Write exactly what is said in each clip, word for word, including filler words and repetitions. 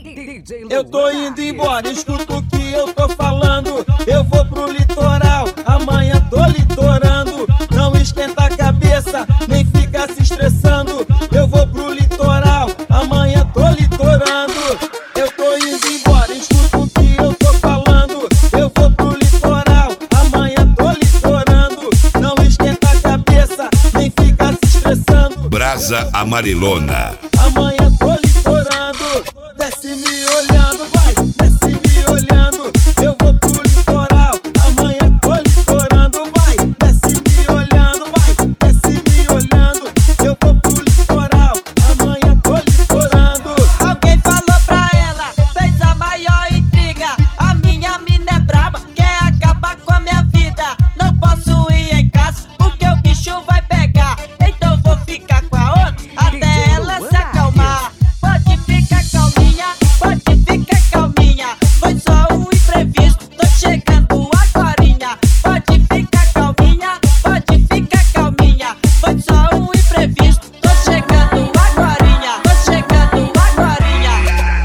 Eu tô indo embora, escuta o que eu tô falando. Eu vou pro litoral, amanhã tô litorando. Não esquenta a cabeça, nem fica se estressando. Eu vou pro litoral, amanhã tô litorando. Eu tô indo embora, escuta o que eu tô falando. Eu vou pro litoral, amanhã tô litorando. Não esquenta a cabeça, nem fica se estressando. Brasa Amarelona. Amanhã tô litorando. Desce me olhando, vai, desce me olhando. Eu vou pro litoral, amanhã tô litorando, vai. Desce me olhando, vai, desce me olhando. Eu vou pro litoral, amanhã tô litorando. Alguém falou pra ela, fez a maior intriga. A minha mina é braba, quer acabar com a minha vida. Não posso ir em casa, porque o bicho vai pegar. Então vou ficar com a outra, até ela se acalmar. Pode ficar calminha, pode ficar calminha. Foi só um imprevisto, tô chegando agorinha. Pode ficar calminha, pode ficar calminha. Foi só um imprevisto, tô chegando agorinha. Tô chegando agorinha.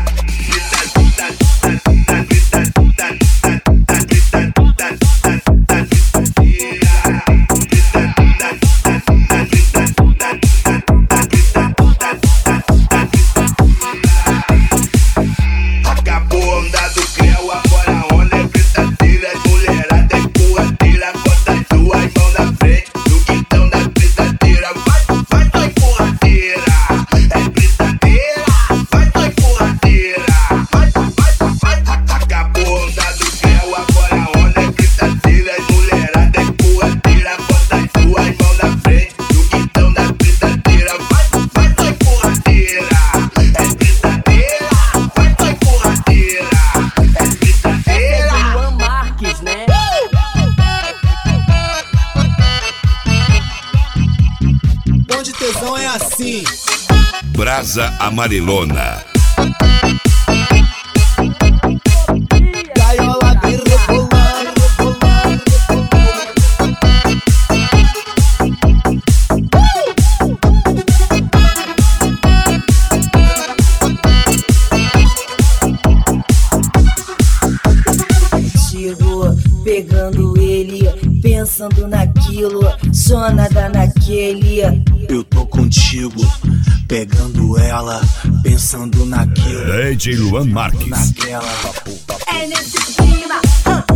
Acabou a onda do creu, agora a onda é brincadeira. As mulherada é porradeira, bota as duas mãos na frente no quintão da brincadeira. Vai, vai, vai, porradeira, é brincadeira. Vai, vai, porradeira, vai, vai, vai. Acabou a onda do creu, agora a onda é brincadeira. As mulherada é porradeira, bota as duas mãos na frente no quintão da brincadeira. Vai, vai, vai, porradeira, é brincadeira. Vai, vai, porradeira, é brincadeira. Luan Marques, né? Onde tesão é assim. Brasa Amarelona. Gaiola bem rebolando, rebolando, Chegou pegando ele, pensando naquilo, só nada naquele. Eu tô contigo, pegando ela, pensando naquilo, D J Luan Marques. naquela. É nesse clima, ah,